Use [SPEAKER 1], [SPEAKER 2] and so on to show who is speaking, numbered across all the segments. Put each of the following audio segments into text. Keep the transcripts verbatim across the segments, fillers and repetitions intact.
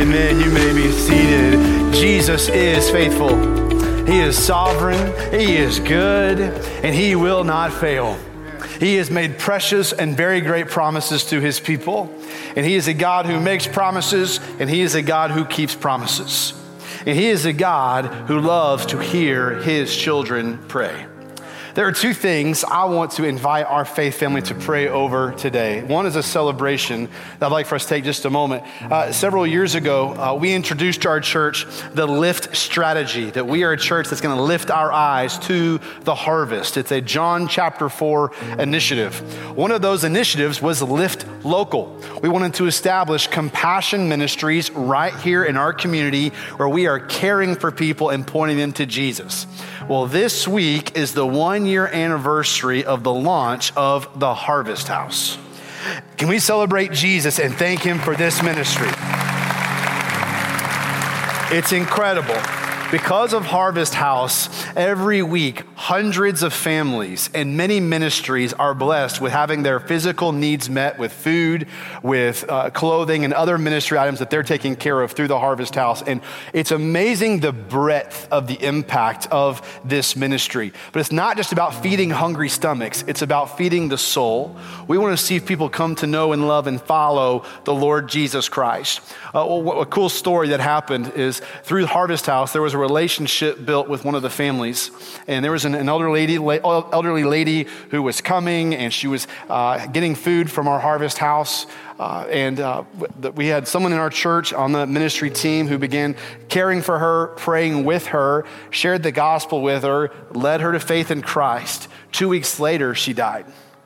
[SPEAKER 1] Amen. You may be seated. Jesus is faithful. He is sovereign. He is good, and he will not fail. He has made precious and very great promises to his people. And he is a God who makes promises, and he is a God who keeps promises. And he is a God who loves to hear his children pray. There are two things I want to invite our faith family to pray over today. One is a celebration that I'd like for us to take just a moment. Uh, several years ago, uh, we introduced to our church the LIFT strategy, that we are a church that's gonna lift our eyes to the harvest. It's a John chapter four initiative. One of those initiatives was Lift Local. We wanted to establish compassion ministries right here in our community where we are caring for people and pointing them to Jesus. Well, this week is the one year anniversary of the launch of the Harvest House. Can we celebrate Jesus and thank him for this ministry? It's incredible. Because of Harvest House, every week, hundreds of families and many ministries are blessed with having their physical needs met with food, with uh, clothing, and other ministry items that they're taking care of through the Harvest House. And it's amazing the breadth of the impact of this ministry. But it's not just about feeding hungry stomachs. It's about feeding the soul. We want to see people come to know and love and follow the Lord Jesus Christ. Uh, a cool story that happened is through Harvest House, there was a relationship built with one of the families. And there was an, an elder lady, elderly lady who was coming, and she was uh, getting food from our Harvest House. Uh, and uh, we had someone in our church on the ministry team who began caring for her, praying with her, shared the gospel with her, led her to faith in Christ. Two weeks later, she died.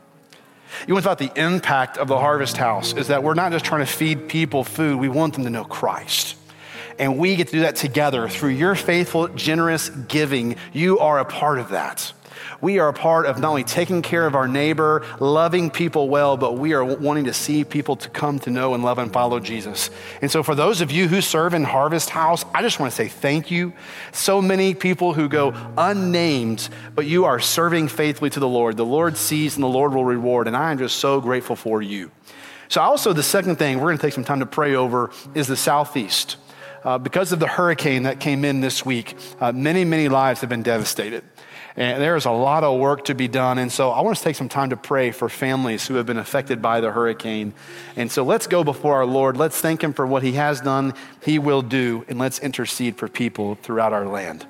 [SPEAKER 1] You want to talk about the impact of the Harvest House is that we're not just trying to feed people food, we want them to know Christ. And we get to do that together through your faithful, generous giving. You are a part of that. We are a part of not only taking care of our neighbor, loving people well, but we are wanting to see people to come to know and love and follow Jesus. And so for those of you who serve in Harvest House, I just want to say thank you. So many people who go unnamed, but you are serving faithfully to the Lord. The Lord sees and the Lord will reward. And I am just so grateful for you. So also the second thing we're going to take some time to pray over is the Southeast. Uh, because of the hurricane that came in this week, uh, many, many lives have been devastated. And there is a lot of work to be done. And so I want us to take some time to pray for families who have been affected by the hurricane. And so let's go before our Lord. Let's thank him for what he has done, he will do, and let's intercede for people throughout our land.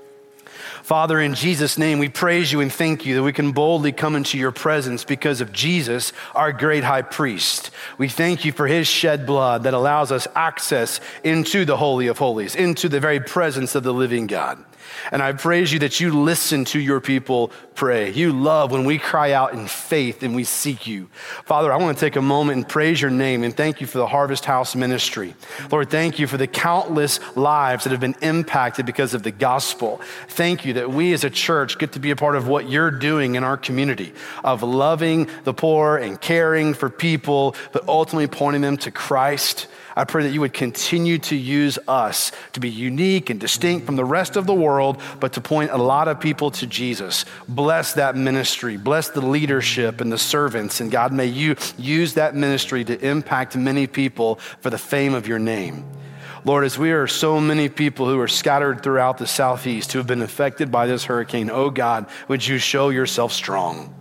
[SPEAKER 1] Father, in Jesus' name, we praise you and thank you that we can boldly come into your presence because of Jesus, our great high priest. We thank you for his shed blood that allows us access into the Holy of Holies, into the very presence of the living God. And I praise you that you listen to your people pray. You love when we cry out in faith and we seek you. Father, I want to take a moment and praise your name and thank you for the Harvest House ministry. Lord, thank you for the countless lives that have been impacted because of the gospel. Thank you that we as a church get to be a part of what you're doing in our community of loving the poor and caring for people, but ultimately pointing them to Christ. I pray that you would continue to use us to be unique and distinct from the rest of the world, but to point a lot of people to Jesus. Bless that ministry. Bless the leadership and the servants. And God, may you use that ministry to impact many people for the fame of your name. Lord, as we are so many people who are scattered throughout the Southeast who have been affected by this hurricane, oh God, would you show yourself strong?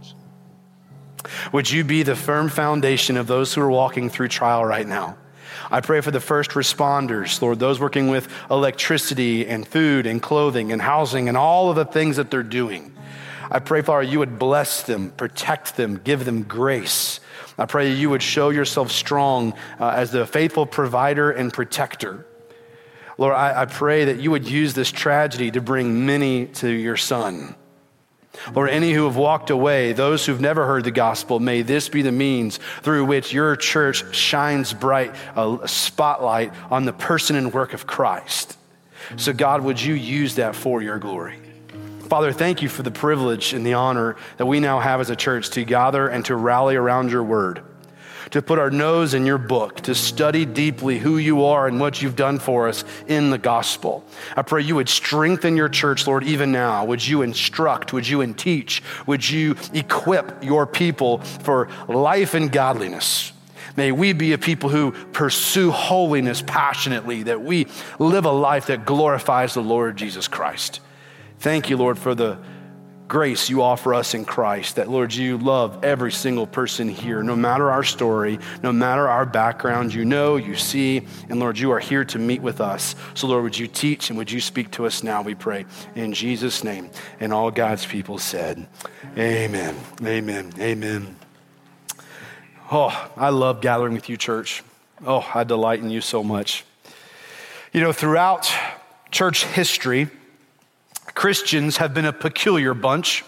[SPEAKER 1] Would you be the firm foundation of those who are walking through trial right now? I pray for the first responders, Lord, those working with electricity and food and clothing and housing and all of the things that they're doing. I pray, Father, you would bless them, protect them, give them grace. I pray that you would show yourself strong uh, as the faithful provider and protector. Lord, I, I pray that you would use this tragedy to bring many to your Son. Lord, any who have walked away, those who've never heard the gospel, may this be the means through which your church shines bright, a spotlight on the person and work of Christ. So God, would you use that for your glory? Father, thank you for the privilege and the honor that we now have as a church to gather and to rally around your word, to put our nose in your book, to study deeply who you are and what you've done for us in the gospel. I pray you would strengthen your church, Lord, even now. Would you instruct? Would you teach? Would you equip your people for life and godliness? May we be a people who pursue holiness passionately, that we live a life that glorifies the Lord Jesus Christ. Thank you, Lord, for the grace you offer us in Christ, that, Lord, you love every single person here, no matter our story, no matter our background. You know, you see, and Lord, you are here to meet with us. So, Lord, would you teach and would you speak to us now, we pray, in Jesus' name. And all God's people said, amen, amen, amen. Oh, I love gathering with you, church. Oh, I delight in you so much. You know, throughout church history, Christians have been a peculiar bunch,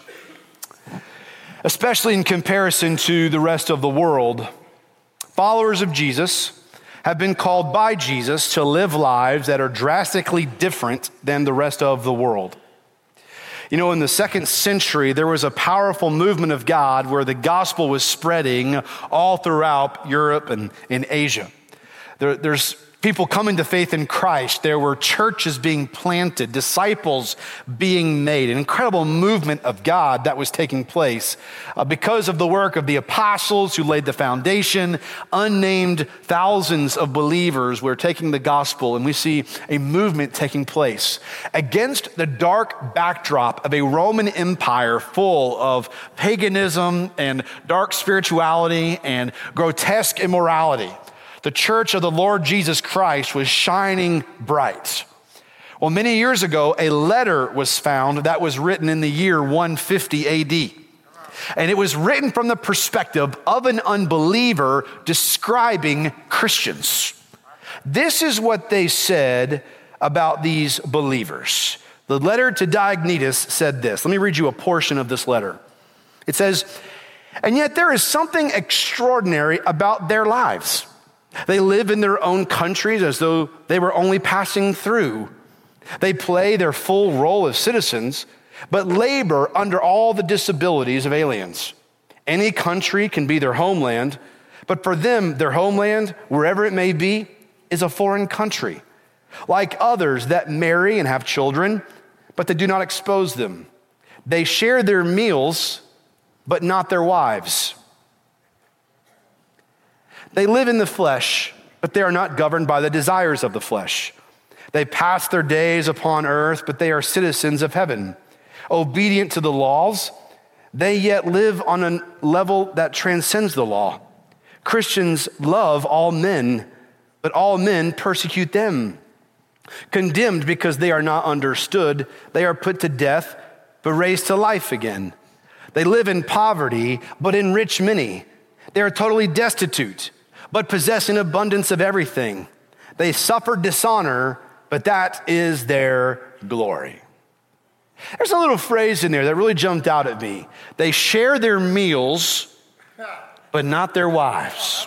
[SPEAKER 1] especially in comparison to the rest of the world. Followers of Jesus have been called by Jesus to live lives that are drastically different than the rest of the world. You know, in the second century, there was a powerful movement of God where the gospel was spreading all throughout Europe and in Asia. There, there's people coming to faith in Christ. There were churches being planted, disciples being made, an incredible movement of God that was taking place uh, because of the work of the apostles who laid the foundation. Unnamed thousands of believers were taking the gospel, and we see a movement taking place against the dark backdrop of a Roman Empire full of paganism and dark spirituality and grotesque immorality. The church of the Lord Jesus Christ was shining bright. Well, many years ago, a letter was found that was written in the year one fifty A D. And it was written from the perspective of an unbeliever describing Christians. This is what they said about these believers. The letter to Diognetus said this. Let me read you a portion of this letter. It says, "And yet there is something extraordinary about their lives. They live in their own countries as though they were only passing through. They play their full role as citizens, but labor under all the disabilities of aliens. Any country can be their homeland, but for them, their homeland, wherever it may be, is a foreign country. Like others that marry and have children, but they do not expose them. They share their meals, but not their wives. They live in the flesh, but they are not governed by the desires of the flesh. They pass their days upon earth, but they are citizens of heaven. Obedient to the laws, they yet live on a level that transcends the law. Christians love all men, but all men persecute them. Condemned because they are not understood, they are put to death, but raised to life again. They live in poverty, but enrich many. They are totally destitute, but possess an abundance of everything. They suffer dishonor, but that is their glory." There's a little phrase in there that really jumped out at me. They share their meals, but not their wives.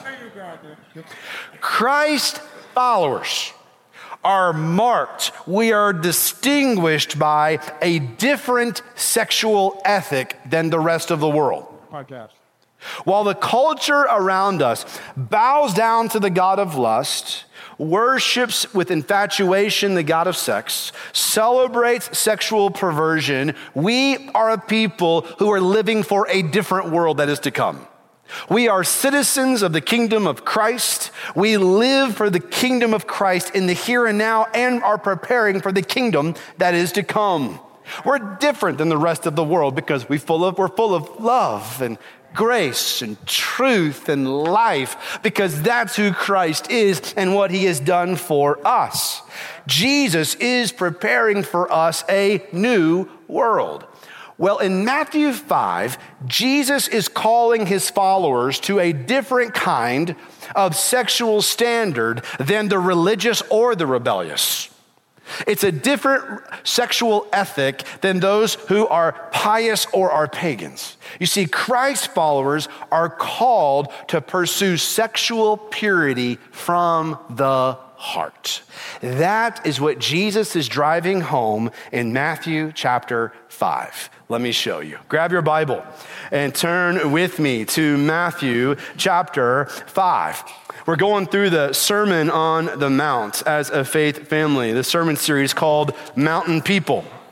[SPEAKER 1] Christ followers are marked, we are distinguished by a different sexual ethic than the rest of the world.
[SPEAKER 2] Podcast.
[SPEAKER 1] While the culture around us bows down to the god of lust, worships with infatuation the god of sex, celebrates sexual perversion, we are a people who are living for a different world that is to come. We are citizens of the kingdom of Christ. We live for the kingdom of Christ in the here and now and are preparing for the kingdom that is to come. We're different than the rest of the world because we full of, we're full of love and grace and truth and life, because that's who Christ is and what he has done for us. Jesus is preparing for us a new world. Well, in Matthew five, Jesus is calling his followers to a different kind of sexual standard than the religious or the rebellious. It's a different sexual ethic than those who are pious or are pagans. You see, Christ followers are called to pursue sexual purity from the heart. That is what Jesus is driving home in Matthew chapter five. Let me show you. Grab your Bible and turn with me to Matthew chapter five. We're going through the Sermon on the Mount as a faith family, the sermon series called Mountain People.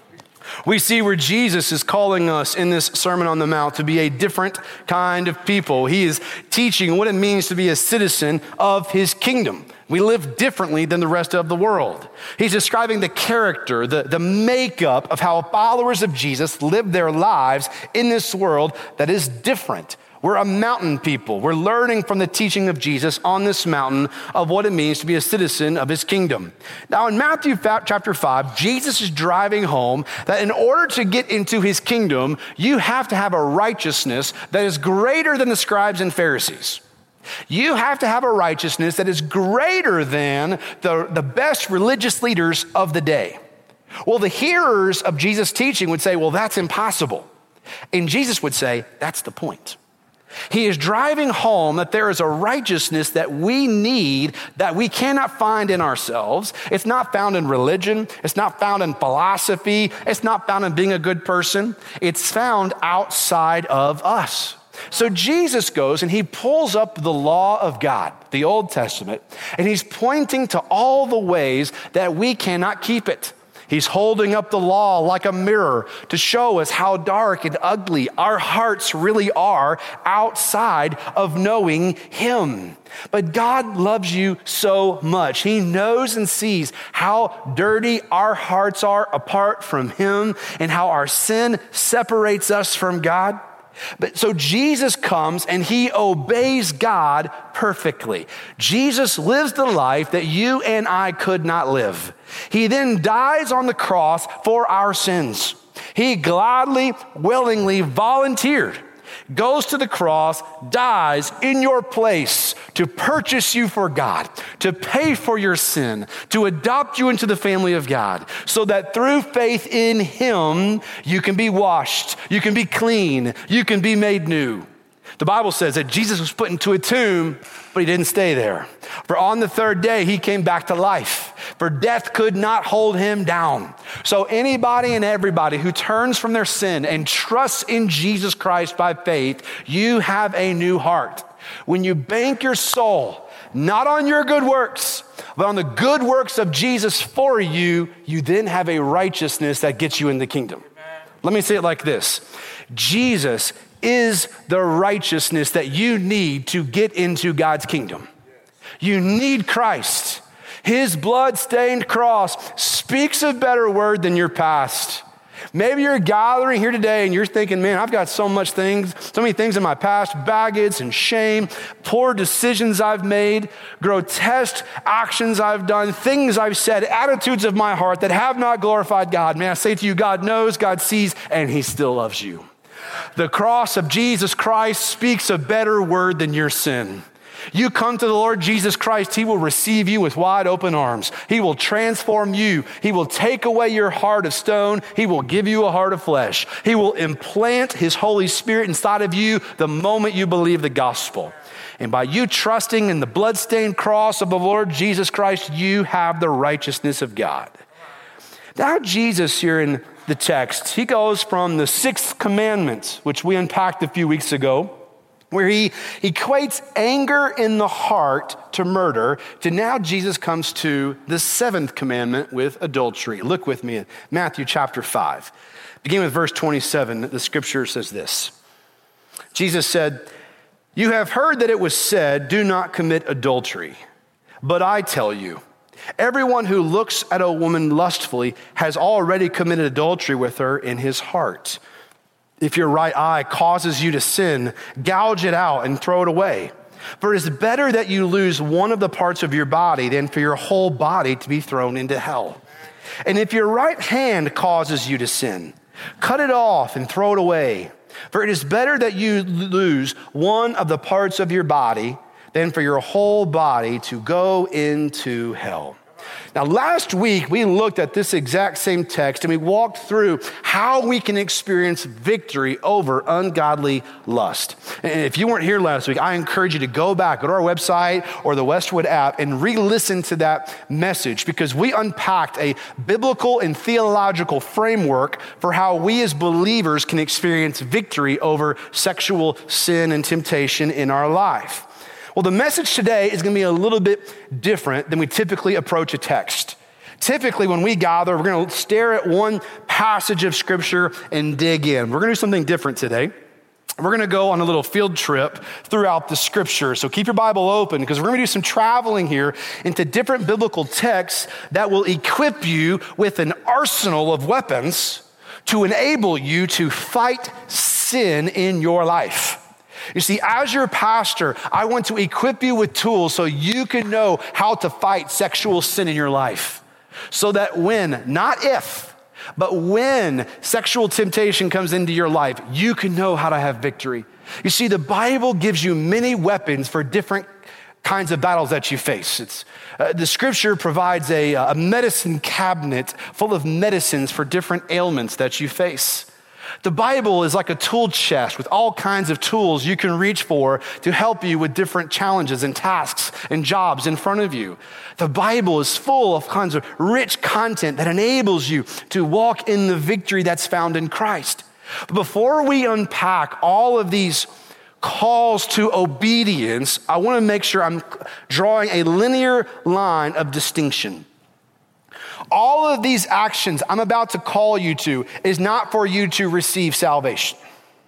[SPEAKER 1] We see where Jesus is calling us in this Sermon on the Mount to be a different kind of people. He is teaching what it means to be a citizen of his kingdom. We live differently than the rest of the world. He's describing the character, the, the makeup of how followers of Jesus live their lives in this world that is different. We're a mountain people. We're learning from the teaching of Jesus on this mountain of what it means to be a citizen of his kingdom. Now in Matthew chapter five, Jesus is driving home that in order to get into his kingdom, you have to have a righteousness that is greater than the scribes and Pharisees. You have to have a righteousness that is greater than the, the best religious leaders of the day. Well, the hearers of Jesus' teaching would say, well, that's impossible. And Jesus would say, that's the point. He is driving home that there is a righteousness that we need that we cannot find in ourselves. It's not found in religion. It's not found in philosophy. It's not found in being a good person. It's found outside of us. So Jesus goes and he pulls up the law of God, the Old Testament, and he's pointing to all the ways that we cannot keep it. He's holding up the law like a mirror to show us how dark and ugly our hearts really are outside of knowing him. But God loves you so much. He knows and sees how dirty our hearts are apart from him and how our sin separates us from God. But so Jesus comes and he obeys God perfectly. Jesus lives the life that you and I could not live. He then dies on the cross for our sins. He gladly, willingly volunteered, goes to the cross, dies in your place to purchase you for God, to pay for your sin, to adopt you into the family of God, so that through faith in him, you can be washed, you can be clean, you can be made new. The Bible says that Jesus was put into a tomb, but he didn't stay there. For on the third day, he came back to life. For death could not hold him down. So anybody and everybody who turns from their sin and trusts in Jesus Christ by faith, you have a new heart. When you bank your soul, not on your good works, but on the good works of Jesus for you, you then have a righteousness that gets you in the kingdom. Let me say it like this. Jesus is the righteousness that you need to get into God's kingdom. You need Christ. His blood-stained cross speaks a better word than your past. Maybe you're gathering here today and you're thinking, man, I've got so much things, so many things in my past, baggage and shame, poor decisions I've made, grotesque actions I've done, things I've said, attitudes of my heart that have not glorified God. Man, I say to you, God knows, God sees, and he still loves you. The cross of Jesus Christ speaks a better word than your sin. You come to the Lord Jesus Christ, he will receive you with wide open arms. He will transform you. He will take away your heart of stone. He will give you a heart of flesh. He will implant his Holy Spirit inside of you the moment you believe the gospel. And by you trusting in the bloodstained cross of the Lord Jesus Christ, you have the righteousness of God. Now Jesus here in the text, he goes from the sixth commandment, which we unpacked a few weeks ago, where he equates anger in the heart to murder, to now Jesus comes to the seventh commandment with adultery. Look with me at Matthew chapter five. Beginning with verse twenty-seven, the scripture says this. Jesus said, "You have heard that it was said, 'Do not commit adultery.' But I tell you, everyone who looks at a woman lustfully has already committed adultery with her in his heart. If your right eye causes you to sin, gouge it out and throw it away. For it is better that you lose one of the parts of your body than for your whole body to be thrown into hell. And if your right hand causes you to sin, cut it off and throw it away. For it is better that you lose one of the parts of your body than for your whole body to go into hell." Now, last week, we looked at this exact same text and we walked through how we can experience victory over ungodly lust. And if you weren't here last week, I encourage you to go back, go to our website or the Westwood app and re-listen to that message, because we unpacked a biblical and theological framework for how we as believers can experience victory over sexual sin and temptation in our life. Well, the message today is going to be a little bit different than we typically approach a text. Typically, when we gather, we're going to stare at one passage of scripture and dig in. We're going to do something different today. We're going to go on a little field trip throughout the scripture. So keep your Bible open because we're going to do some traveling here into different biblical texts that will equip you with an arsenal of weapons to enable you to fight sin in your life. You see, as your pastor, I want to equip you with tools so you can know how to fight sexual sin in your life. So that when, not if, but when sexual temptation comes into your life, you can know how to have victory. You see, the Bible gives you many weapons for different kinds of battles that you face. It's, uh, the scripture provides a, a medicine cabinet full of medicines for different ailments that you face. The Bible is like a tool chest with all kinds of tools you can reach for to help you with different challenges and tasks and jobs in front of you. The Bible is full of kinds of rich content that enables you to walk in the victory that's found in Christ. But before we unpack all of these calls to obedience, I want to make sure I'm drawing a linear line of distinction. All of these actions I'm about to call you to is not for you to receive salvation.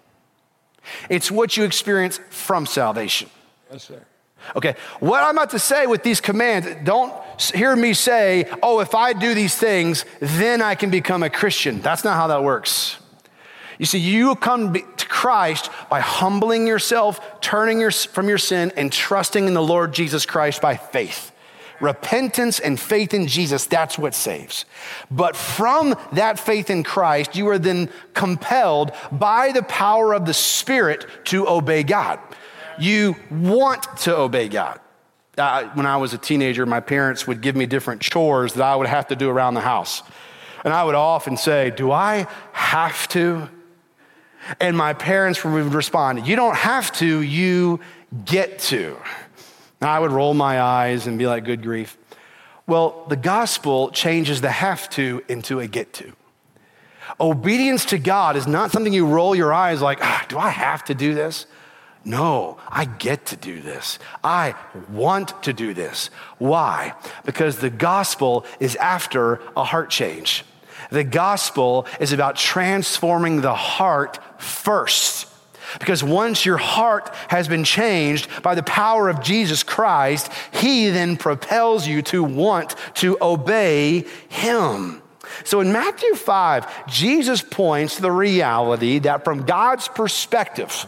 [SPEAKER 1] It's what you experience from salvation.
[SPEAKER 2] Yes, sir.
[SPEAKER 1] Okay, what I'm about to say with these commands, don't hear me say, oh, if I do these things, then I can become a Christian. That's not how that works. You see, you come to Christ by humbling yourself, turning your, from your sin, and trusting in the Lord Jesus Christ by faith. Repentance and faith in Jesus, that's what saves. But from that faith in Christ, you are then compelled by the power of the Spirit to obey God. You want to obey God. Uh, when I was a teenager, my parents would give me different chores that I would have to do around the house. And I would often say, do I have to? And my parents would respond, you don't have to, you get to. And I would roll my eyes and be like, good grief. Well, the gospel changes the have to into a get to. Obedience to God is not something you roll your eyes like, ah, do I have to do this? No, I get to do this. I want to do this. Why? Because the gospel is after a heart change. The gospel is about transforming the heart first. Because once your heart has been changed by the power of Jesus Christ, he then propels you to want to obey him. So in Matthew five, Jesus points to the reality that from God's perspective,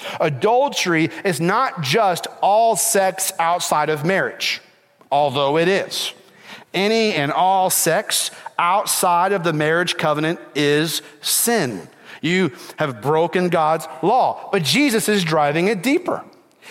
[SPEAKER 1] adultery is not just all sex outside of marriage, although it is. Any and all sex outside of the marriage covenant is sin. You have broken God's law, but Jesus is driving it deeper.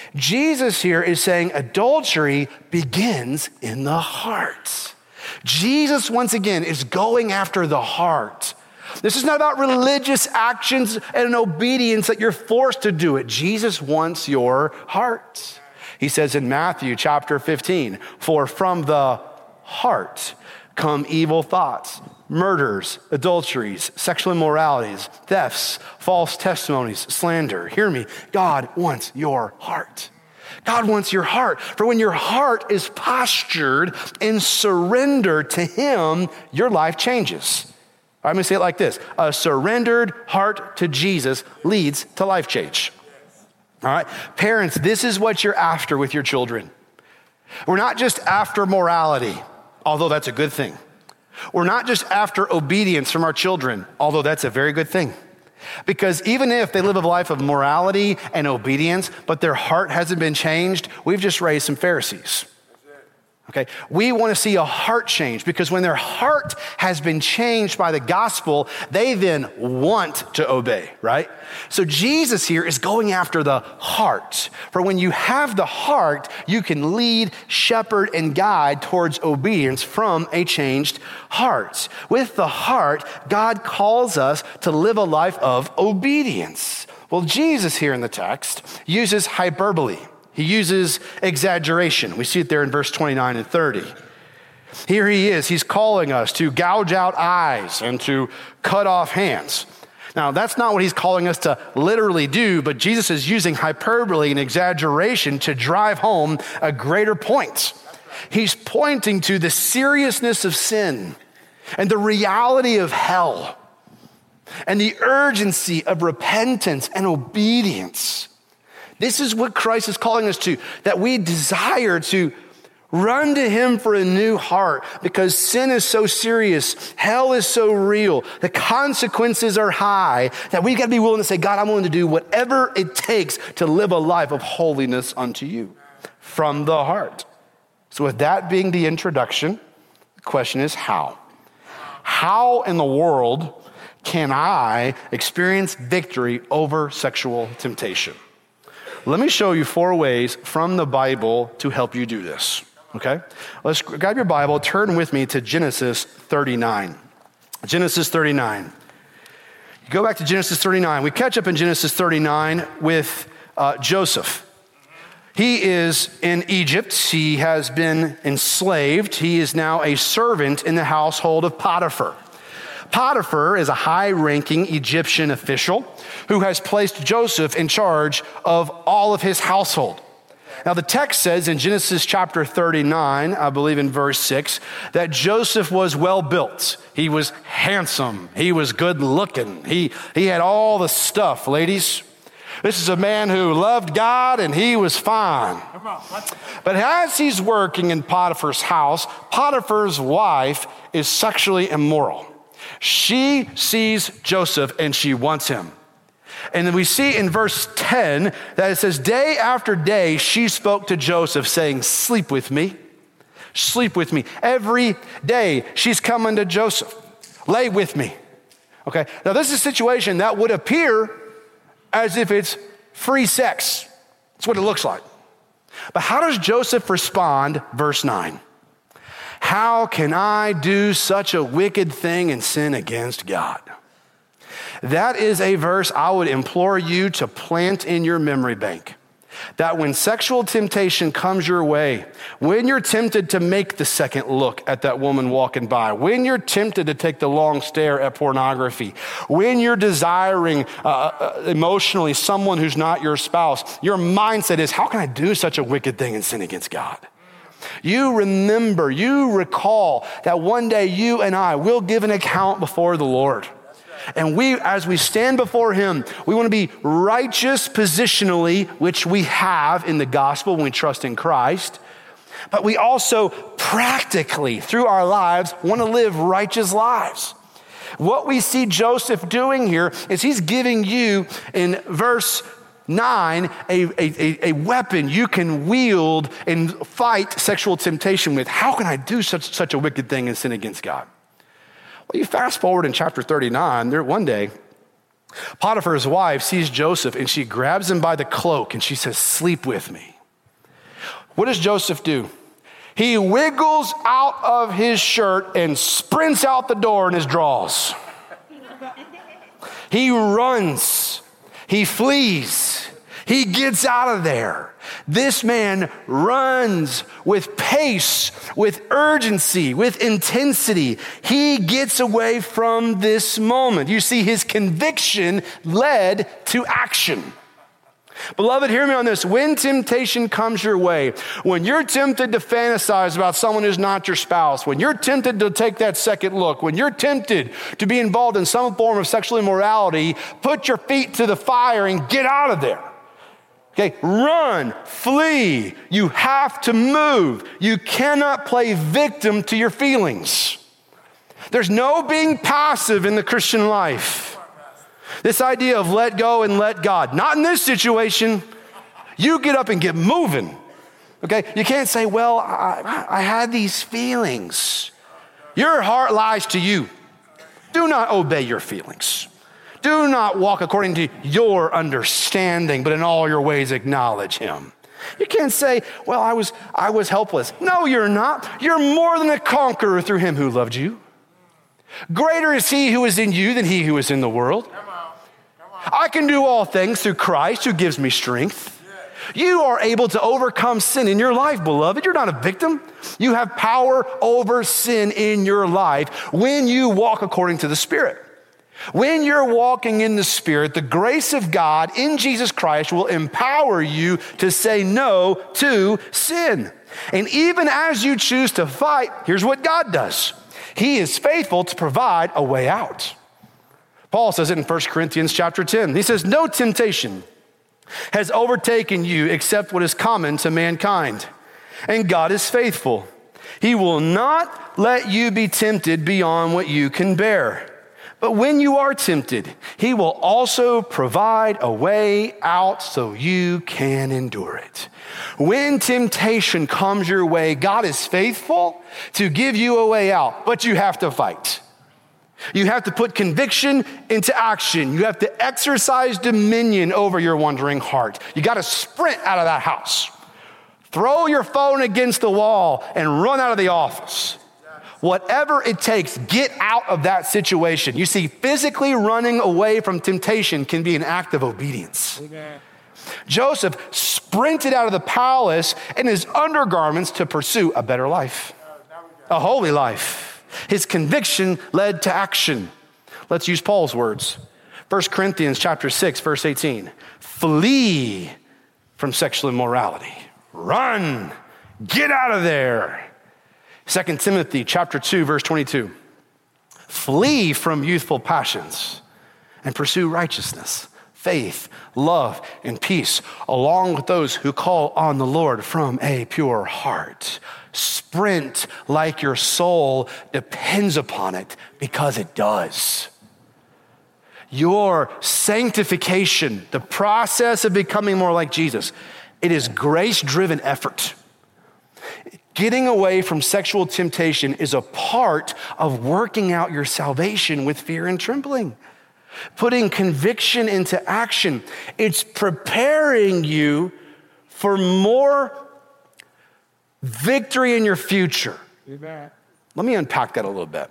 [SPEAKER 1] Jesus here is saying adultery begins in the heart. Jesus, once again, is going after the heart. This is not about religious actions and an obedience that you're forced to do it. Jesus wants your heart. He says in Matthew chapter fifteen, for from the heart come evil thoughts, murders, adulteries, sexual immoralities, thefts, false testimonies, slander. Hear me. God wants your heart. God wants your heart. For when your heart is postured in surrender to him, your life changes. I'm going to say it like this. A surrendered heart to Jesus leads to life change. All right. Parents, this is what you're after with your children. We're not just after morality, although that's a good thing. We're not just after obedience from our children, although that's a very good thing. Because even if they live a life of morality and obedience, but their heart hasn't been changed, we've just raised some Pharisees. Okay, we want to see a heart change because when their heart has been changed by the gospel, they then want to obey, right? So Jesus here is going after the heart. For when you have the heart, you can lead, shepherd, and guide towards obedience from a changed heart. With the heart, God calls us to live a life of obedience. Well, Jesus here in the text uses hyperbole. He uses exaggeration. We see it there in verse twenty-nine and thirty. Here he is. He's calling us to gouge out eyes and to cut off hands. Now, that's not what he's calling us to literally do, but Jesus is using hyperbole and exaggeration to drive home a greater point. He's pointing to the seriousness of sin and the reality of hell. and the urgency of repentance and obedience. This is what Christ is calling us to, that we desire to run to him for a new heart because sin is so serious. Hell is so real. The consequences are high that we've got to be willing to say, God, I'm willing to do whatever it takes to live a life of holiness unto you from the heart. So with that being the introduction, the question is how? How in the world can I experience victory over sexual temptation? Let me show you four ways from the Bible to help you do this. Okay, let's grab your Bible, turn with me to Genesis thirty-nine. Genesis thirty-nine. You go back to Genesis thirty-nine. We catch up in Genesis thirty-nine with uh, Joseph. He is in Egypt. He has been enslaved. He is now a servant in the household of Potiphar. Potiphar is a high-ranking Egyptian official who has placed Joseph in charge of all of his household. Now, the text says in Genesis chapter thirty-nine, I believe in verse six, that Joseph was well built. He was handsome. He was good looking. He, he had all the stuff, ladies. This is a man who loved God and he was fine. But as he's working in Potiphar's house, Potiphar's wife is sexually immoral. She sees Joseph and she wants him. And then we see in verse ten that it says, day after day, she spoke to Joseph saying, sleep with me, sleep with me. Every day she's coming to Joseph, lay with me. Okay, now this is a situation that would appear as if it's free sex. That's what it looks like. But how does Joseph respond? Verse nine. How can I do such a wicked thing and sin against God? That is a verse I would implore you to plant in your memory bank. That when sexual temptation comes your way, when you're tempted to make the second look at that woman walking by, when you're tempted to take the long stare at pornography, when you're desiring uh, uh, emotionally someone who's not your spouse, your mindset is, how can I do such a wicked thing and sin against God? You remember, you recall that one day you and I will give an account before the Lord. And we, as we stand before him, we want to be righteous positionally, which we have in the gospel when we trust in Christ. But we also practically, through our lives, want to live righteous lives. What we see Joseph doing here is he's giving you, in verse nine, a, a, a weapon you can wield and fight sexual temptation with. How can I do such, such a wicked thing and sin against God? Well, you fast forward in chapter thirty-nine, there one day, Potiphar's wife sees Joseph and she grabs him by the cloak and she says, sleep with me. What does Joseph do? He wiggles out of his shirt and sprints out the door in his drawers. He runs. He flees. He gets out of there. This man runs with pace, with urgency, with intensity. He gets away from this moment. You see, his conviction led to action. Beloved, hear me on this. When temptation comes your way, when you're tempted to fantasize about someone who's not your spouse, when you're tempted to take that second look, when you're tempted to be involved in some form of sexual immorality, put your feet to the fire and get out of there. Okay, run, flee. You have to move. You cannot play victim to your feelings. There's no being passive in the Christian life. This idea of let go and let God. Not in this situation. You get up and get moving. Okay, you can't say, well, I, I had these feelings. Your heart lies to you. Do not obey your feelings. Do not walk according to your understanding, but in all your ways acknowledge him. You can't say, well, I was I was helpless. No, you're not. You're more than a conqueror through him who loved you. Greater is he who is in you than he who is in the world. Come on. Come on. I can do all things through Christ who gives me strength. You are able to overcome sin in your life, beloved. You're not a victim. You have power over sin in your life when you walk according to the Spirit. When you're walking in the Spirit, the grace of God in Jesus Christ will empower you to say no to sin. And even as you choose to fight, here's what God does. He is faithful to provide a way out. Paul says it in First Corinthians chapter ten. He says, no temptation has overtaken you except what is common to mankind. And God is faithful. He will not let you be tempted beyond what you can bear. But when you are tempted, he will also provide a way out so you can endure it. When temptation comes your way, God is faithful to give you a way out, but you have to fight. You have to put conviction into action. You have to exercise dominion over your wandering heart. You got to sprint out of that house. Throw your phone against the wall and run out of the office. Whatever it takes, get out of that situation. You see, physically running away from temptation can be an act of obedience. Amen. Joseph sprinted out of the palace in his undergarments to pursue a better life, a holy life. His conviction led to action. Let's use Paul's words. First Corinthians chapter six, verse eighteen. Flee from sexual immorality. Run. Get out of there. Second Timothy chapter two, verse twenty-two. Flee from youthful passions and pursue righteousness, faith, love, and peace, along with those who call on the Lord from a pure heart. Sprint like your soul depends upon it, because it does. Your sanctification, the process of becoming more like Jesus, it is grace-driven effort. Getting away from sexual temptation is a part of working out your salvation with fear and trembling. Putting conviction into action, it's preparing you for more victory in your future. Amen. Let me unpack that a little bit.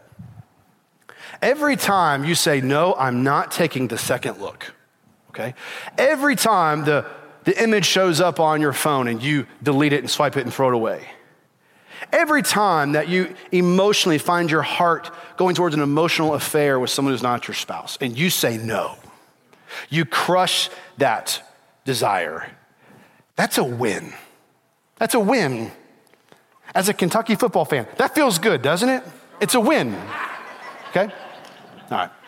[SPEAKER 1] Every time you say, no, I'm not taking the second look, okay? Every time the, the image shows up on your phone and you delete it and swipe it and throw it away. Every time that you emotionally find your heart going towards an emotional affair with someone who's not your spouse and you say no, you crush that desire. That's a win. That's a win. As a Kentucky football fan, that feels good, doesn't it? It's a win. Okay? All right.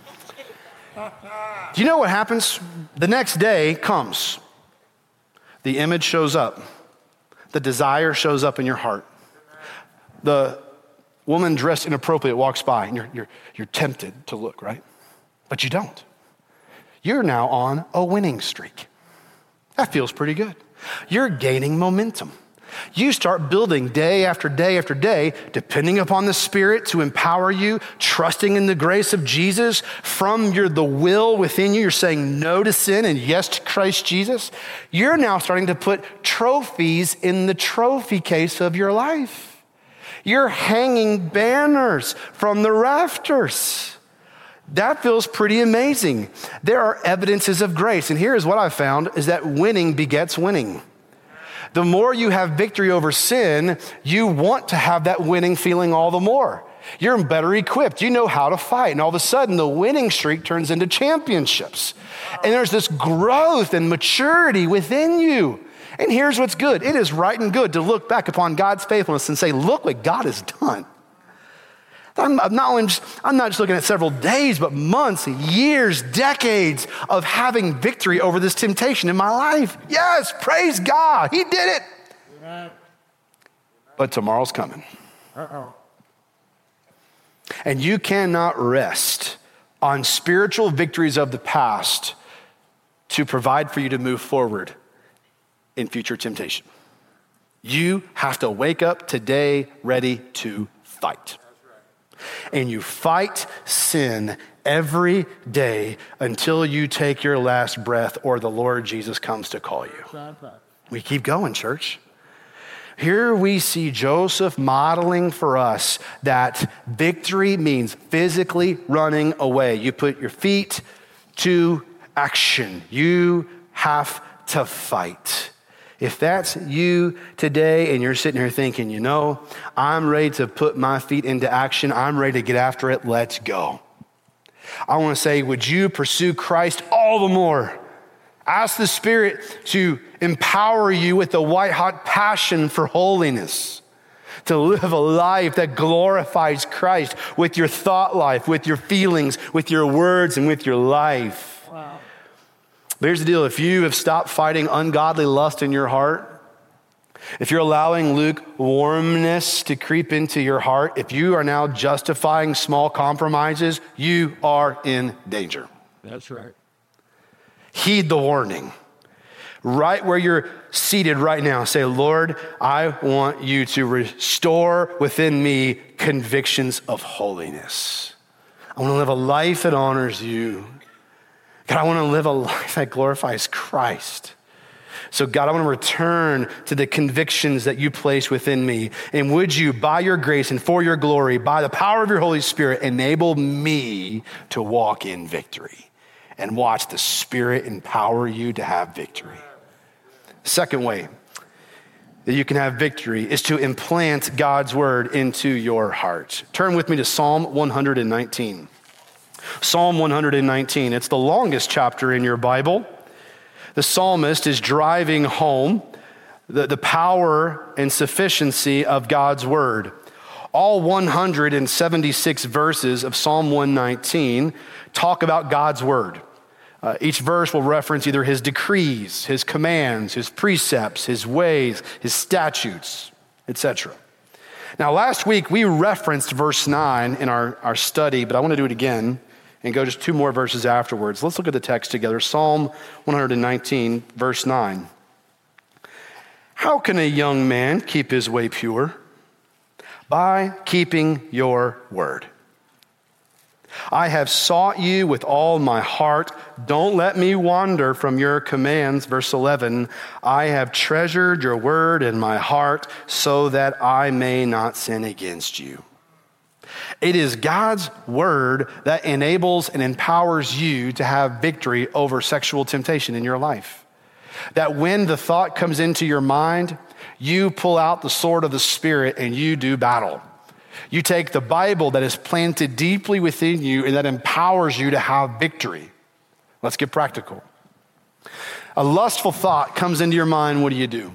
[SPEAKER 1] Do you know what happens? The next day comes. The image shows up. The desire shows up in your heart. The woman dressed inappropriate walks by and you're, you're, you're tempted to look, right? But you don't. You're now on a winning streak. That feels pretty good. You're gaining momentum. You start building day after day after day, depending upon the Spirit to empower you, trusting in the grace of Jesus. From your the will within you, you're saying no to sin and yes to Christ Jesus. You're now starting to put trophies in the trophy case of your life. You're hanging banners from the rafters. That feels pretty amazing. There are evidences of grace. And here's what I found is that winning begets winning. The more you have victory over sin, you want to have that winning feeling all the more. You're better equipped. You know how to fight. And all of a sudden, the winning streak turns into championships. And there's this growth and maturity within you. And here's what's good. It is right and good to look back upon God's faithfulness and say, look what God has done. I'm not, only just, I'm not just looking at several days, but months, years, decades of having victory over this temptation in my life. Yes, praise God. He did it. Amen. But tomorrow's coming. Uh-oh. And you cannot rest on spiritual victories of the past to provide for you to move forward in future temptation. You have to wake up today ready to fight. And you fight sin every day until you take your last breath or the Lord Jesus comes to call you. We keep going, church. Here we see Joseph modeling for us that victory means physically running away. You put your feet to action. You have to fight. If that's you today and you're sitting here thinking, you know, I'm ready to put my feet into action. I'm ready to get after it. Let's go. I want to say, would you pursue Christ all the more? Ask the Spirit to empower you with the white hot passion for holiness. to live a life that glorifies Christ with your thought life, with your feelings, with your words, and with your life.
[SPEAKER 2] Wow.
[SPEAKER 1] Here's the deal. If you have stopped fighting ungodly lust in your heart, if you're allowing lukewarmness to creep into your heart, if you are now justifying small compromises, you are in danger.
[SPEAKER 2] That's right.
[SPEAKER 1] Heed the warning. Right where you're seated right now, say, Lord, I want you to restore within me convictions of holiness. I want to live a life that honors you. God, I want to live a life that glorifies Christ. So God, I want to return to the convictions that you place within me. And would you, by your grace and for your glory, by the power of your Holy Spirit, enable me to walk in victory and watch the Spirit empower you to have victory. Second way that you can have victory is to implant God's word into your heart. Turn with me to Psalm one nineteen. Psalm one nineteen, it's the longest chapter in your Bible. The psalmist is driving home the, the power and sufficiency of God's word. All one hundred seventy-six verses of Psalm one nineteen talk about God's word. Uh, each verse will reference either his decrees, his commands, his precepts, his ways, his statutes, et cetera. Now, last week we referenced verse nine in our, our study, but I want to do it again and go just two more verses afterwards. Let's look at the text together. Psalm one nineteen, verse nine. How can a young man keep his way pure? By keeping your word. I have sought you with all my heart. Don't let me wander from your commands. Verse eleven, I have treasured your word in my heart so that I may not sin against you. It is God's word that enables and empowers you to have victory over sexual temptation in your life. That when the thought comes into your mind, you pull out the sword of the Spirit and you do battle. You take the Bible that is planted deeply within you and that empowers you to have victory. Let's get practical. A lustful thought comes into your mind, what do you do?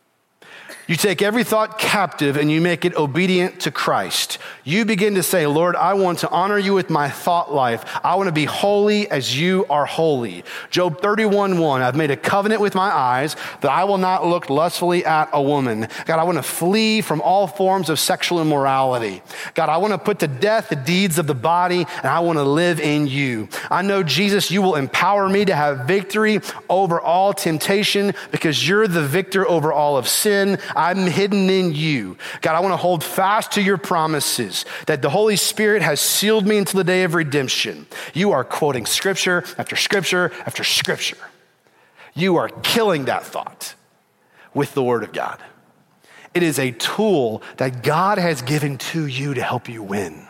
[SPEAKER 1] You take every thought captive and you make it obedient to Christ. You begin to say, Lord, I want to honor you with my thought life. I want to be holy as you are holy. Job thirty-one one, I've made a covenant with my eyes that I will not look lustfully at a woman. God, I want to flee from all forms of sexual immorality. God, I want to put to death the deeds of the body and I want to live in you. I know, Jesus, you will empower me to have victory over all temptation because you're the victor over all of sin. I'm hidden in you. God, I want to hold fast to your promises that the Holy Spirit has sealed me until the day of redemption. You are quoting scripture after scripture after scripture. You are killing that thought with the word of God. It is a tool that God has given to you to help you win.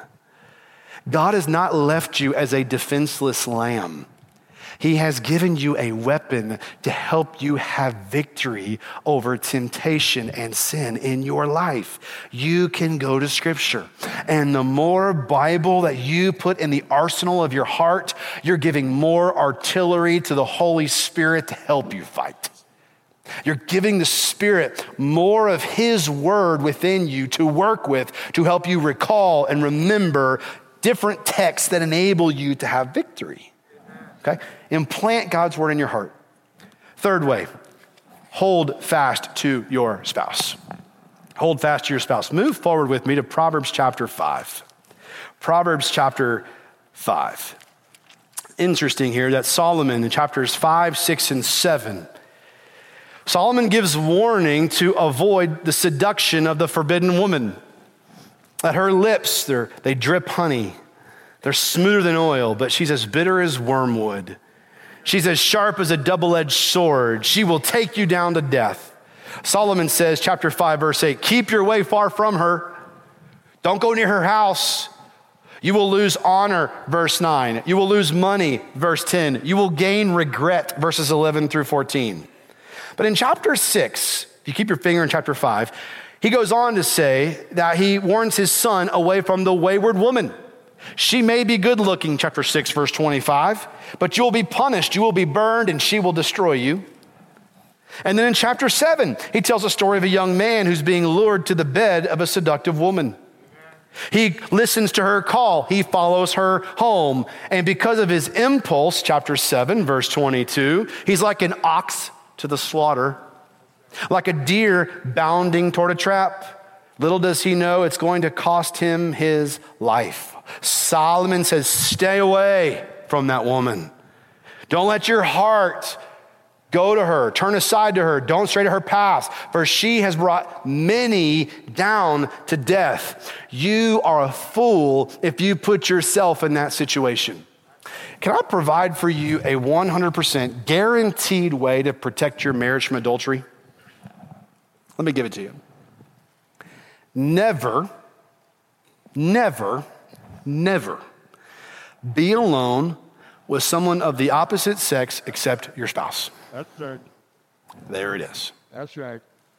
[SPEAKER 1] God has not left you as a defenseless lamb. He has given you a weapon to help you have victory over temptation and sin in your life. You can go to Scripture. And the more Bible that you put in the arsenal of your heart, you're giving more artillery to the Holy Spirit to help you fight. You're giving the Spirit more of His word within you to work with, to help you recall and remember different texts that enable you to have victory. Okay? Implant God's word in your heart. Third way, hold fast to your spouse. Hold fast to your spouse. Move forward with me to Proverbs chapter five. Proverbs chapter five. Interesting here that Solomon in chapters five, six, and seven, Solomon gives warning to avoid the seduction of the forbidden woman. At her lips, they drip honey. They're smoother than oil, but she's as bitter as wormwood. She's as sharp as a double-edged sword. She will take you down to death. Solomon says, chapter five, verse eight, keep your way far from her. Don't go near her house. You will lose honor, verse nine. You will lose money, verse ten. You will gain regret, verses eleven through fourteen. But in chapter six, if you keep your finger in chapter five, he goes on to say that he warns his son away from the wayward woman. She may be good looking, chapter six, verse twenty-five, but you will be punished, you will be burned, and she will destroy you. And then in chapter seven, he tells a story of a young man who's being lured to the bed of a seductive woman. He listens to her call. He follows her home. And because of his impulse, chapter seven, verse twenty-two, he's like an ox to the slaughter, like a deer bounding toward a trap. Little does he know it's going to cost him his life. Solomon says, stay away from that woman. Don't let your heart go to her, turn aside to her, don't stray to her path, for she has brought many down to death. You are a fool if you put yourself in that situation. Can I provide for you a one hundred percent guaranteed way to protect your marriage from adultery? Let me give it to you. Never, never, never be alone with someone of the opposite sex except your spouse.
[SPEAKER 2] That's right.
[SPEAKER 1] There it is.
[SPEAKER 2] That's right.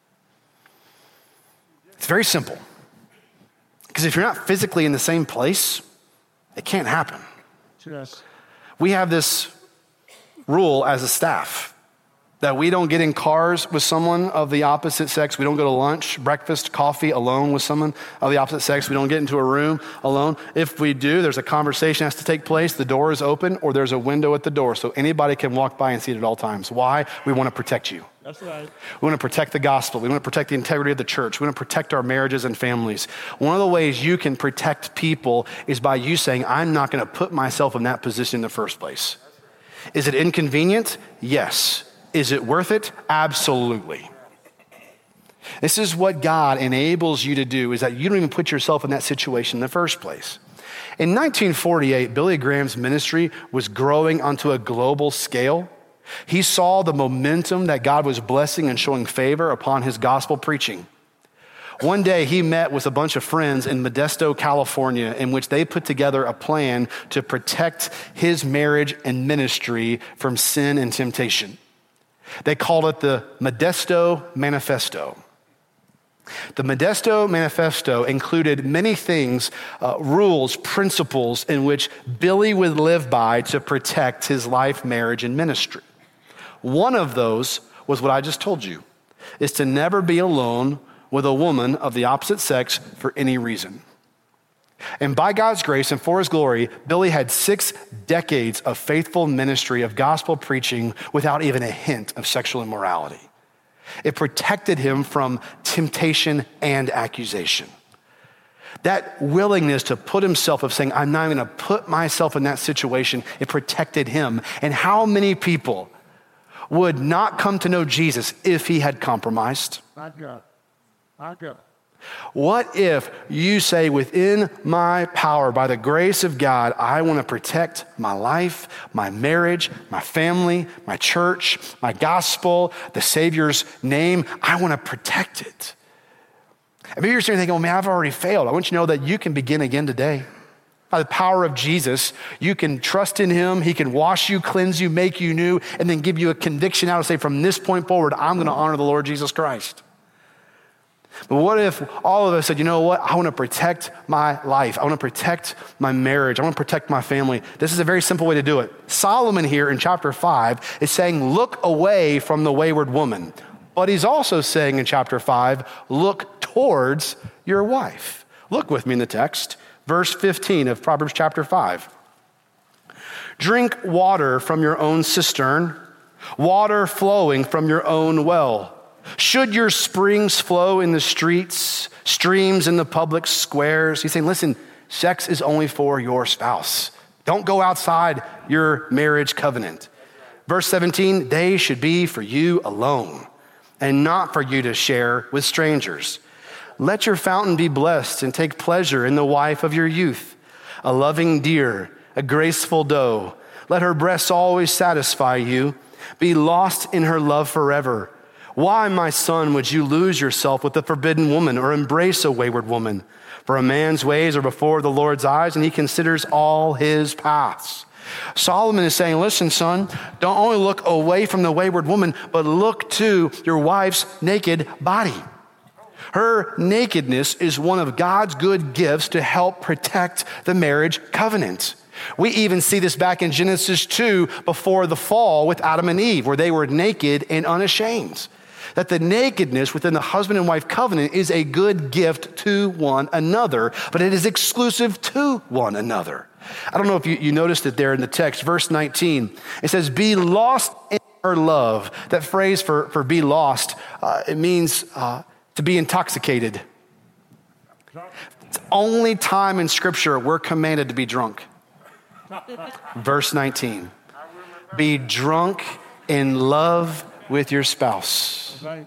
[SPEAKER 1] It's very simple. Because if you're not physically in the same place, it can't happen.
[SPEAKER 2] Yes.
[SPEAKER 1] We have this rule as a staff that we don't get in cars with someone of the opposite sex. We don't go to lunch, breakfast, coffee alone with someone of the opposite sex. We don't get into a room alone. If we do, there's a conversation that has to take place. The door is open or there's a window at the door so anybody can walk by and see it at all times. Why? We want to protect you.
[SPEAKER 2] That's right.
[SPEAKER 1] We want to protect the gospel. We want to protect the integrity of the church. We want to protect our marriages and families. One of the ways you can protect people is by you saying, I'm not going to put myself in that position in the first place. Is it inconvenient? Yes. Is it worth it? Absolutely. This is what God enables you to do, is that you don't even put yourself in that situation in the first place. In nineteen forty-eight, Billy Graham's ministry was growing onto a global scale. He saw the momentum that God was blessing and showing favor upon his gospel preaching. One day he met with a bunch of friends in Modesto, California, in which they put together a plan to protect his marriage and ministry from sin and temptation. They called it the Modesto Manifesto. The Modesto Manifesto included many things, uh, rules, principles in which Billy would live by to protect his life, marriage, and ministry. One of those was what I just told you, is to never be alone with a woman of the opposite sex for any reason. And by God's grace and for his glory, Billy had six decades of faithful ministry of gospel preaching without even a hint of sexual immorality. It protected him from temptation and accusation. That willingness to put himself of saying, I'm not going to put myself in that situation, it protected him. And how many people would not come to know Jesus if he had compromised?
[SPEAKER 2] Not good. Not good.
[SPEAKER 1] What if you say, within my power, by the grace of God, I want to protect my life, my marriage, my family, my church, my gospel, the Savior's name. I want to protect it. And maybe you're sitting thinking, well, man, I've already failed. I want you to know that you can begin again today. By the power of Jesus, you can trust in him. He can wash you, cleanse you, make you new, and then give you a conviction out to say, from this point forward, I'm going to honor the Lord Jesus Christ. But what if all of us said, you know what? I want to protect my life. I want to protect my marriage. I want to protect my family. This is a very simple way to do it. Solomon here in chapter five is saying, look away from the wayward woman. But he's also saying in chapter five, look towards your wife. Look with me in the text, verse fifteen of Proverbs chapter five. Drink water from your own cistern, water flowing from your own well. Should your springs flow in the streets, streams in the public squares? He's saying, listen, sex is only for your spouse. Don't go outside your marriage covenant. Verse seventeen, they should be for you alone and not for you to share with strangers. Let your fountain be blessed and take pleasure in the wife of your youth, a loving deer, a graceful doe. Let her breasts always satisfy you. Be lost in her love forever. Why, my son, would you lose yourself with a forbidden woman or embrace a wayward woman? For a man's ways are before the Lord's eyes, and he considers all his paths. Solomon is saying, listen, son, don't only look away from the wayward woman, but look to your wife's naked body. Her nakedness is one of God's good gifts to help protect the marriage covenant. We even see this back in Genesis two before the fall with Adam and Eve, where they were naked and unashamed. That the nakedness within the husband and wife covenant is a good gift to one another, but it is exclusive to one another. I don't know if you, you noticed it there in the text, verse nineteen. It says, be lost in her love. That phrase for, for be lost, uh, it means uh, to be intoxicated. It's the only time in Scripture we're commanded to be drunk. Verse nineteen, be drunk in love with your spouse.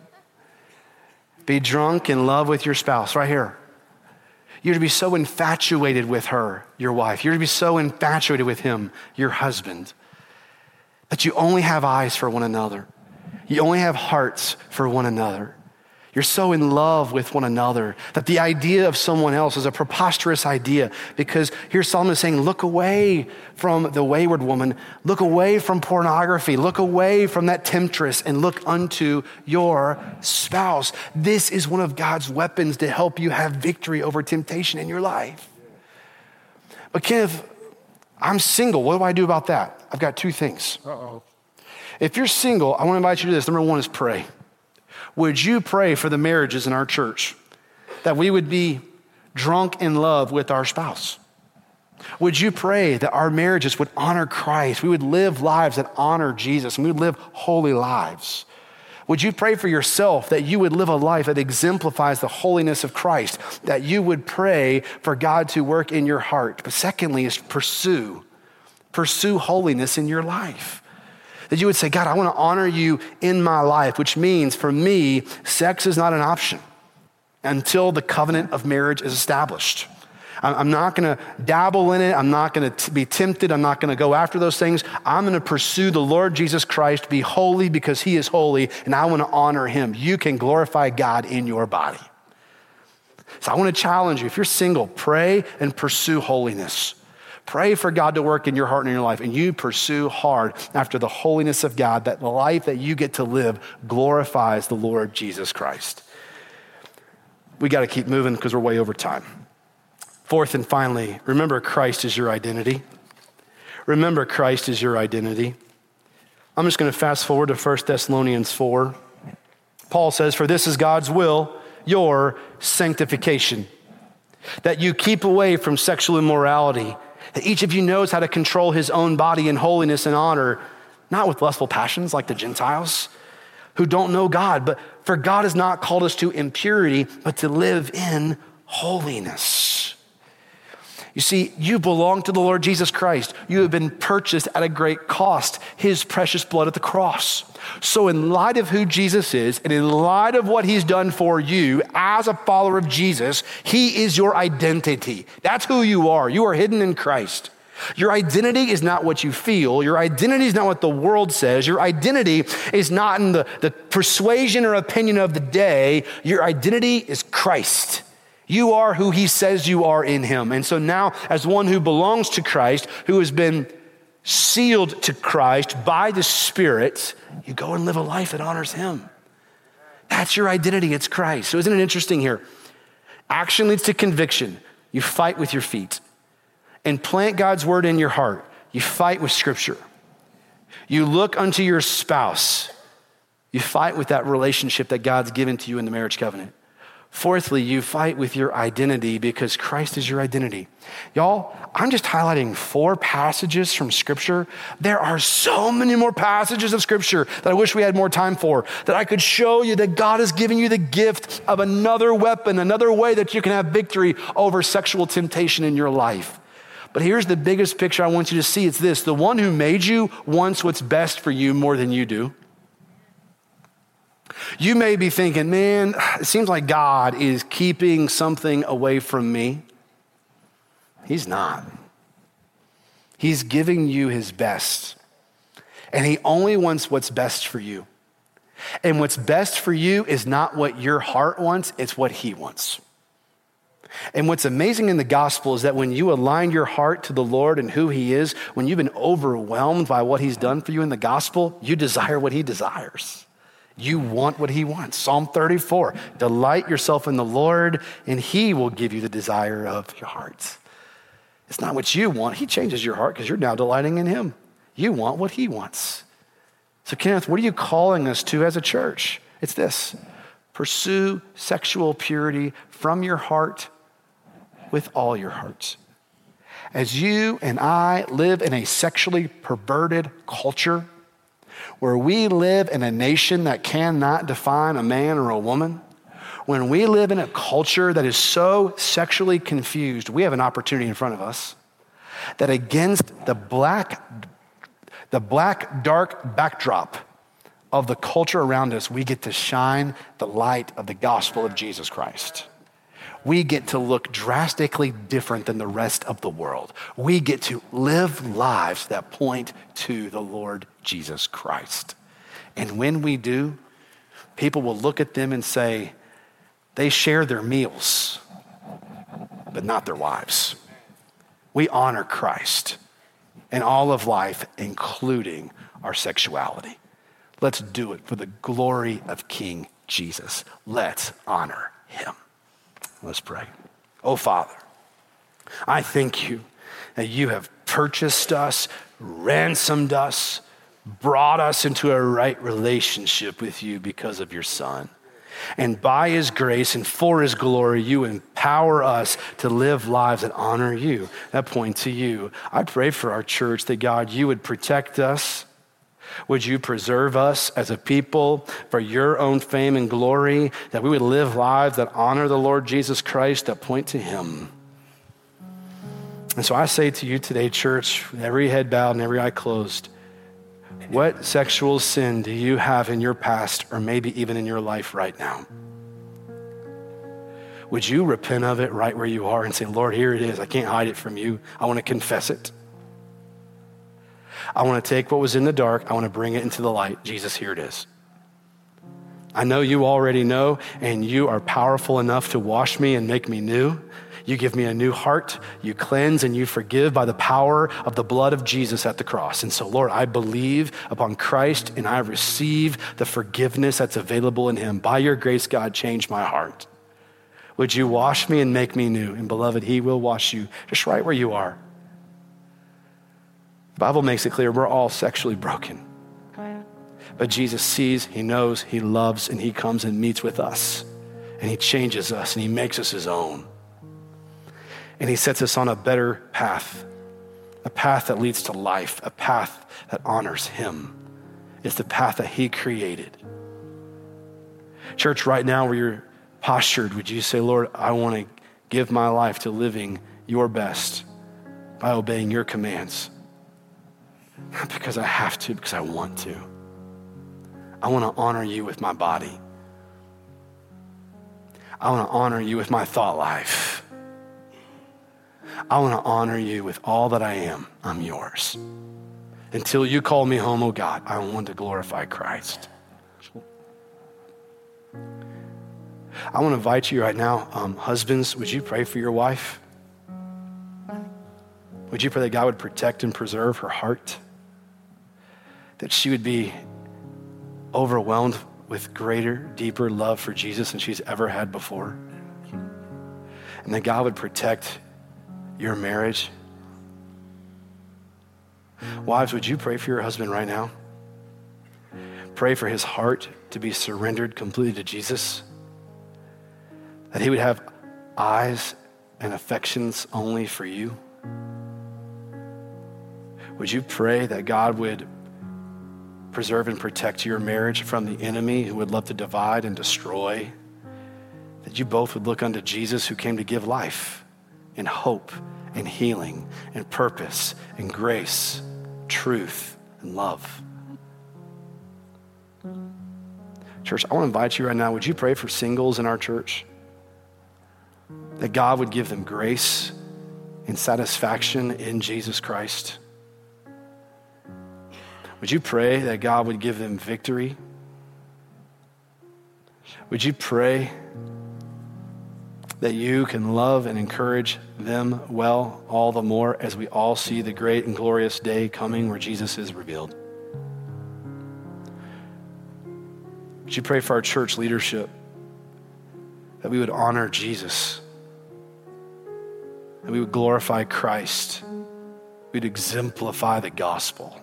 [SPEAKER 1] Be drunk in love with your spouse, right here. You're to be so infatuated with her, your wife. You're to be so infatuated with him, your husband, that you only have eyes for one another. You only have hearts for one another. You're so in love with one another that the idea of someone else is a preposterous idea, because here Solomon is saying, look away from the wayward woman, look away from pornography, look away from that temptress, and look unto your spouse. This is one of God's weapons to help you have victory over temptation in your life. But Kenneth, I'm single. What do I do about that? I've got two things.
[SPEAKER 2] Uh-oh.
[SPEAKER 1] If you're single, I want to invite you to this. Number one is pray. Would you pray for the marriages in our church, that we would be drunk in love with our spouse? Would you pray that our marriages would honor Christ? We would live lives that honor Jesus, and we would live holy lives. Would you pray for yourself that you would live a life that exemplifies the holiness of Christ, that you would pray for God to work in your heart? But secondly is pursue, pursue holiness in your life. That you would say, God, I want to honor you in my life, which means for me, sex is not an option until the covenant of marriage is established. I'm not going to dabble in it. I'm not going to be tempted. I'm not going to go after those things. I'm going to pursue the Lord Jesus Christ, be holy because he is holy, and I want to honor him. You can glorify God in your body. So I want to challenge you. If you're single, pray and pursue holiness. Pray for God to work in your heart and in your life, and you pursue hard after the holiness of God, that the life that you get to live glorifies the Lord Jesus Christ. We got to keep moving because we're way over time. Fourth and finally, remember Christ is your identity. Remember Christ is your identity. I'm just going to fast forward to First Thessalonians four. Paul says, for this is God's will, your sanctification, that you keep away from sexual immorality, that each of you knows how to control his own body in holiness and honor, not with lustful passions like the Gentiles who don't know God, but for God has not called us to impurity, but to live in holiness. You see, you belong to the Lord Jesus Christ. You have been purchased at a great cost, his precious blood at the cross. So in light of who Jesus is, and in light of what he's done for you as a follower of Jesus, he is your identity. That's who you are. You are hidden in Christ. Your identity is not what you feel. Your identity is not what the world says. Your identity is not in the, the persuasion or opinion of the day. Your identity is Christ. You are who he says you are in him. And so now, as one who belongs to Christ, who has been sealed to Christ by the Spirit, you go and live a life that honors him. That's your identity. It's Christ. So isn't it interesting here? Action leads to conviction. You fight with your feet. And plant God's word in your heart. You fight with Scripture. You look unto your spouse. You fight with that relationship that God's given to you in the marriage covenant. Fourthly, you fight with your identity because Christ is your identity. Y'all, I'm just highlighting four passages from Scripture. There are so many more passages of Scripture that I wish we had more time for, that I could show you that God has given you the gift of another weapon, another way that you can have victory over sexual temptation in your life. But here's the biggest picture I want you to see. It's this: the one who made you wants what's best for you more than you do. You may be thinking, man, it seems like God is keeping something away from me. He's not. He's giving you his best. And he only wants what's best for you. And what's best for you is not what your heart wants, it's what he wants. And what's amazing in the gospel is that when you align your heart to the Lord and who he is, when you've been overwhelmed by what he's done for you in the gospel, you desire what he desires. You want what he wants. Psalm thirty-four, delight yourself in the Lord and he will give you the desire of your heart. It's not what you want. He changes your heart because you're now delighting in him. You want what he wants. So Kenneth, what are you calling us to as a church? It's this: pursue sexual purity from your heart with all your heart. As you and I live in a sexually perverted culture, where we live in a nation that cannot define a man or a woman, when we live in a culture that is so sexually confused, we have an opportunity in front of us that against the black, the black, dark backdrop of the culture around us, we get to shine the light of the gospel of Jesus Christ. We get to look drastically different than the rest of the world. We get to live lives that point to the Lord Jesus Christ. And when we do, people will look at them and say, they share their meals, but not their wives. We honor Christ in all of life, including our sexuality. Let's do it for the glory of King Jesus. Let's honor him. Let's pray. Oh, Father, I thank you that you have purchased us, ransomed us, brought us into a right relationship with you because of your Son. And by his grace and for his glory, you empower us to live lives that honor you, that point to you. I pray for our church that, God, you would protect us. Would you preserve us as a people for your own fame and glory, that we would live lives that honor the Lord Jesus Christ, that point to him. And so I say to you today, church, with every head bowed and every eye closed, what sexual sin do you have in your past or maybe even in your life right now? Would you repent of it right where you are and say, Lord, here it is. I can't hide it from you. I want to confess it. I want to take what was in the dark. I want to bring it into the light. Jesus, here it is. I know you already know, and you are powerful enough to wash me and make me new. You give me a new heart. You cleanse and you forgive by the power of the blood of Jesus at the cross. And so, Lord, I believe upon Christ and I receive the forgiveness that's available in him. By your grace, God, change my heart. Would you wash me and make me new? And beloved, he will wash you just right where you are. The Bible makes it clear we're all sexually broken. But Jesus sees, he knows, he loves, and he comes and meets with us. And he changes us and he makes us his own. And he sets us on a better path, a path that leads to life, a path that honors him. It's the path that he created. Church, right now where you're postured, would you say, Lord, I want to give my life to living your best by obeying your commands? Not because I have to, because I want to. I want to honor you with my body. I want to honor you with my thought life. I want to honor you with all that I am. I'm yours. Until you call me home, oh God, I want to glorify Christ. I want to invite you right now, um, husbands, would you pray for your wife? Would you pray that God would protect and preserve her heart? That she would be overwhelmed with greater, deeper love for Jesus than she's ever had before. And that God would protect your marriage. Wives, would you pray for your husband right now? Pray for his heart to be surrendered completely to Jesus. That he would have eyes and affections only for you. Would you pray that God would preserve and protect your marriage from the enemy who would love to divide and destroy? That you both would look unto Jesus, who came to give life and hope and healing and purpose and grace, truth and love. Church, I want to invite you right now. Would you pray for singles in our church? That God would give them grace and satisfaction in Jesus Christ. Would you pray that God would give them victory? Would you pray that you can love and encourage them well all the more as we all see the great and glorious day coming where Jesus is revealed? Would you pray for our church leadership that we would honor Jesus and we would glorify Christ. We'd exemplify the gospel.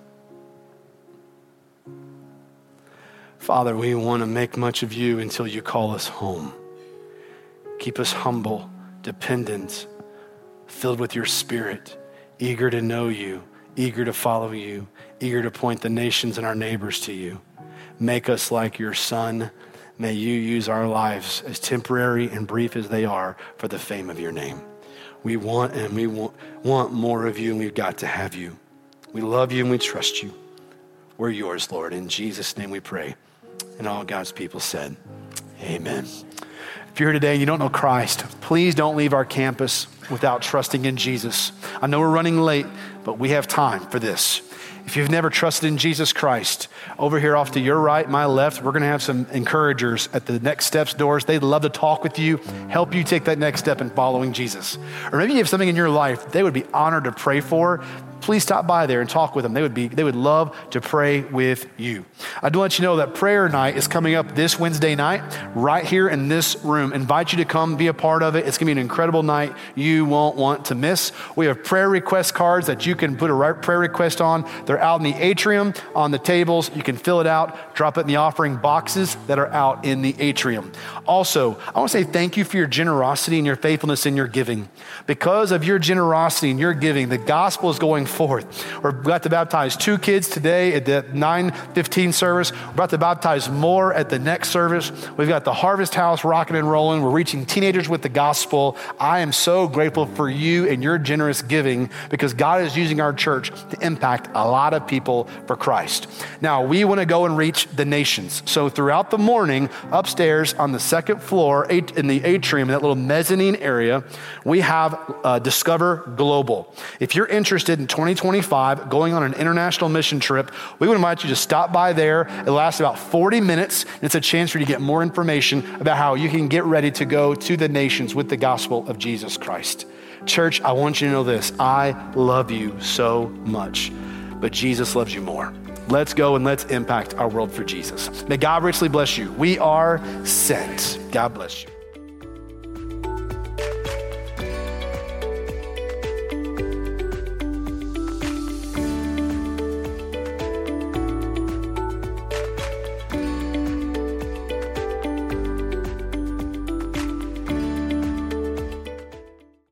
[SPEAKER 1] Father, we want to make much of you until you call us home. Keep us humble, dependent, filled with your spirit, eager to know you, eager to follow you, eager to point the nations and our neighbors to you. Make us like your Son. May you use our lives, as temporary and brief as they are, for the fame of your name. We want and we want, want more of you, and we've got to have you. We love you and we trust you. We're yours, Lord. In Jesus' name we pray. And all God's people said, amen. If you're here today and you don't know Christ, please don't leave our campus without trusting in Jesus. I know we're running late, but we have time for this. If you've never trusted in Jesus Christ, over here off to your right, my left, we're going to have some encouragers at the Next Steps doors. They'd love to talk with you, help you take that next step in following Jesus. Or maybe you have something in your life they would be honored to pray for. Please stop by there and talk with them. They would be, they would love to pray with you. I do want you to know that prayer night is coming up this Wednesday night, right here in this room. Invite you to come be a part of it. It's going to be an incredible night you won't want to miss. We have prayer request cards that you can put a right prayer request on. They're out in the atrium on the tables. You can fill it out, drop it in the offering boxes that are out in the atrium. Also, I want to say thank you for your generosity and your faithfulness in your giving. Because of your generosity and your giving, the gospel is going forth. We're about to baptize two kids today at the nine fifteen service. We're about to baptize more at the next service. We've got the Harvest House rocking and rolling. We're reaching teenagers with the gospel. I am so grateful for you and your generous giving, because God is using our church to impact a lot of people for Christ. Now, we want to go and reach the nations. So throughout the morning, upstairs on the second floor in the atrium, in that little mezzanine area, we have uh, Discover Global. If you're interested in twenty twenty-five, going on an international mission trip, we would invite you to stop by there. It lasts about forty minutes. And it's a chance for you to get more information about how you can get ready to go to the nations with the gospel of Jesus Christ. Church, I want you to know this. I love you so much, but Jesus loves you more. Let's go and let's impact our world for Jesus. May God richly bless you. We are sent. God bless you.